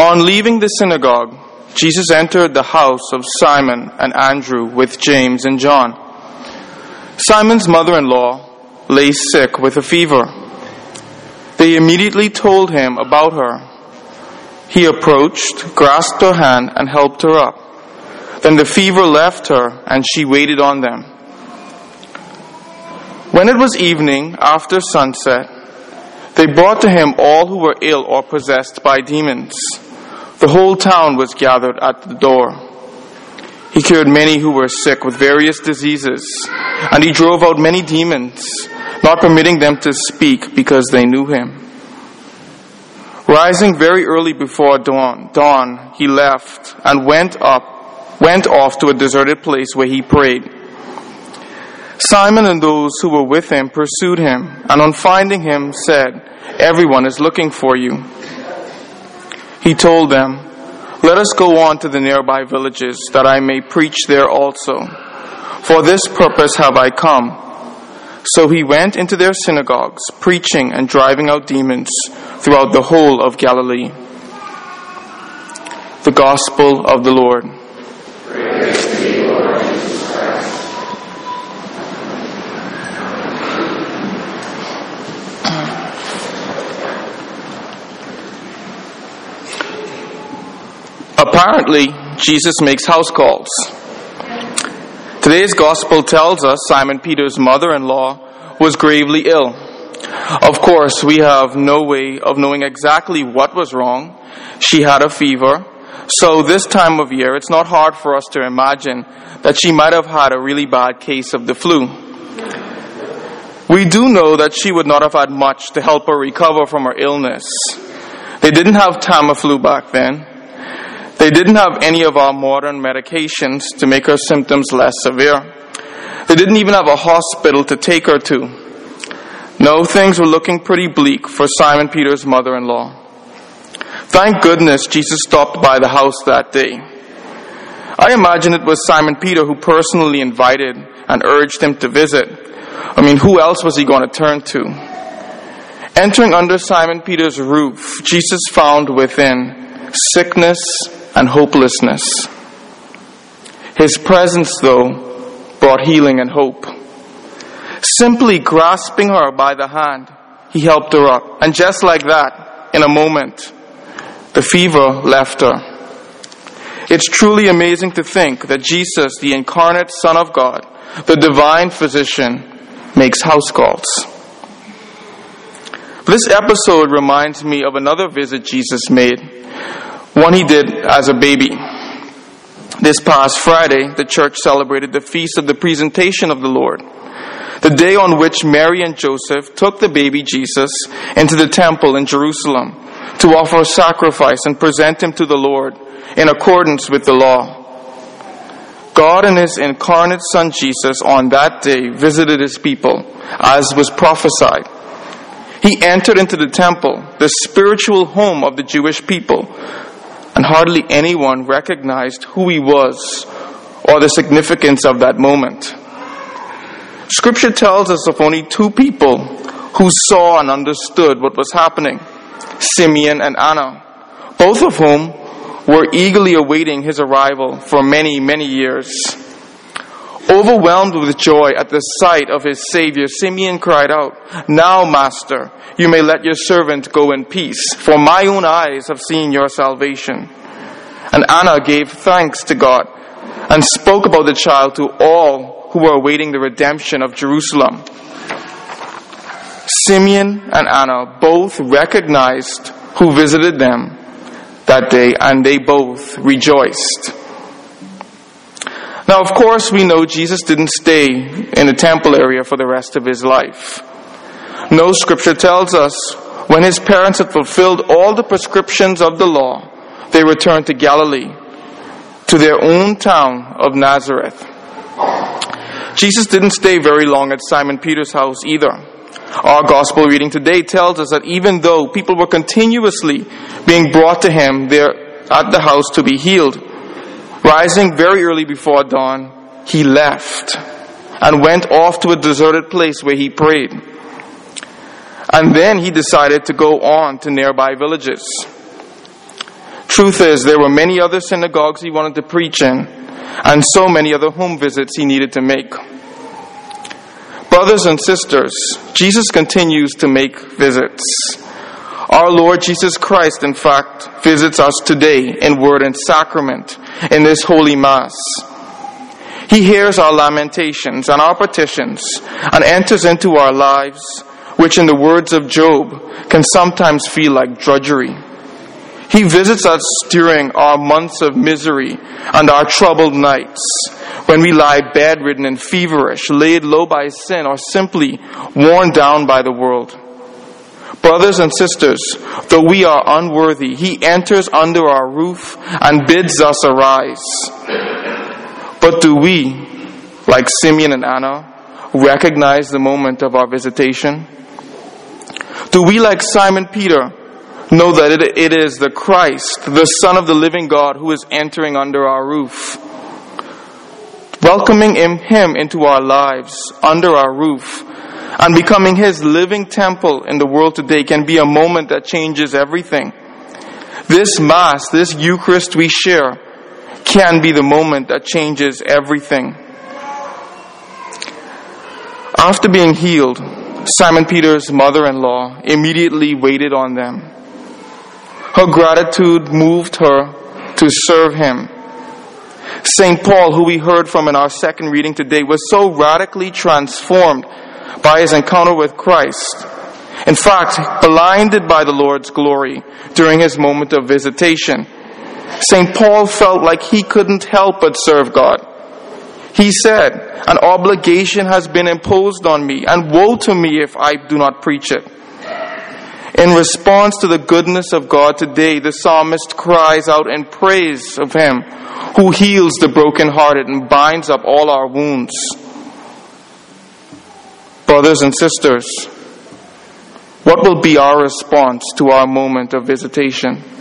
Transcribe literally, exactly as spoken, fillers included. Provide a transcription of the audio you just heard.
On leaving the synagogue, Jesus entered the house of Simon and Andrew with James and John. Simon's mother-in-law lay sick with a fever. They immediately told him about her. He approached, grasped her hand, and helped her up. Then the fever left her, and she waited on them. When it was evening, after sunset, they brought to him all who were ill or possessed by demons. The whole town was gathered at the door. He cured many who were sick with various diseases, and he drove out many demons, not permitting them to speak because they knew him. Rising very early before dawn, dawn, he left and went up, went off to a deserted place where he prayed. Simon and those who were with him pursued him, and on finding him said, "Everyone is looking for you." He told them, "Let us go on to the nearby villages, that I may preach there also. For this purpose have I come." So he went into their synagogues, preaching and driving out demons throughout the whole of Galilee. The Gospel of the Lord. Praise to you, Lord Jesus Christ. Apparently, Jesus makes house calls. Today's gospel tells us Simon Peter's mother-in-law was gravely ill. Of course, we have no way of knowing exactly what was wrong. She had a fever, so this time of year, it's not hard for us to imagine that she might have had a really bad case of the flu. We do know that she would not have had much to help her recover from her illness. They didn't have Tamiflu back then. They didn't have any of our modern medications to make her symptoms less severe. They didn't even have a hospital to take her to. No, things were looking pretty bleak for Simon Peter's mother-in-law. Thank goodness Jesus stopped by the house that day. I imagine it was Simon Peter who personally invited and urged him to visit. I mean, who else was he going to turn to? Entering under Simon Peter's roof, Jesus found within sickness and hopelessness. His presence, though, brought healing and hope. Simply grasping her by the hand, he helped her up. And just like that, in a moment, the fever left her. It's truly amazing to think that Jesus, the incarnate Son of God, the divine physician, makes house calls. This episode reminds me of another visit Jesus made, one he did as a baby. This past Friday, the church celebrated the feast of the presentation of the Lord, the day on which Mary and Joseph took the baby Jesus into the temple in Jerusalem to offer a sacrifice and present him to the Lord in accordance with the law. God and his incarnate Son Jesus on that day visited his people, as was prophesied. He entered into the temple, the spiritual home of the Jewish people, and hardly anyone recognized who he was or the significance of that moment. Scripture tells us of only two people who saw and understood what was happening, Simeon and Anna, both of whom were eagerly awaiting his arrival for many, many years. Overwhelmed with joy at the sight of his Savior, Simeon cried out, "Now, Master, you may let your servant go in peace, for my own eyes have seen your salvation." And Anna gave thanks to God and spoke about the child to all who were awaiting the redemption of Jerusalem. Simeon and Anna both recognized who visited them that day, and they both rejoiced. Now, of course, we know Jesus didn't stay in the temple area for the rest of his life. No, Scripture tells us when his parents had fulfilled all the prescriptions of the law, they returned to Galilee, to their own town of Nazareth. Jesus didn't stay very long at Simon Peter's house either. Our gospel reading today tells us that even though people were continuously being brought to him there at the house to be healed, rising very early before dawn, he left and went off to a deserted place where he prayed. And then he decided to go on to nearby villages. Truth is, there were many other synagogues he wanted to preach in, and so many other home visits he needed to make. Brothers and sisters, Jesus continues to make visits. Our Lord Jesus Christ, in fact, visits us today in word and sacrament in this Holy Mass. He hears our lamentations and our petitions and enters into our lives, which in the words of Job can sometimes feel like drudgery. He visits us during our months of misery and our troubled nights, when we lie bedridden and feverish, laid low by sin, or simply worn down by the world. Brothers and sisters, though we are unworthy, he enters under our roof and bids us arise. But do we, like Simeon and Anna, recognize the moment of our visitation? Do we, like Simon Peter, know that it, it is the Christ, the Son of the living God, who is entering under our roof? Welcoming him, him into our lives, under our roof, and becoming his living temple in the world today can be a moment that changes everything. This Mass, this Eucharist we share, can be the moment that changes everything. After being healed, Simon Peter's mother-in-law immediately waited on them. Her gratitude moved her to serve him. Saint Paul, who we heard from in our second reading today, was so radically transformed by his encounter with Christ. In fact, blinded by the Lord's glory during his moment of visitation, Saint Paul felt like he couldn't help but serve God. He said, "An obligation has been imposed on me, and woe to me if I do not preach it." In response to the goodness of God today, the psalmist cries out in praise of him who heals the brokenhearted and binds up all our wounds. Brothers and sisters, what will be our response to our moment of visitation?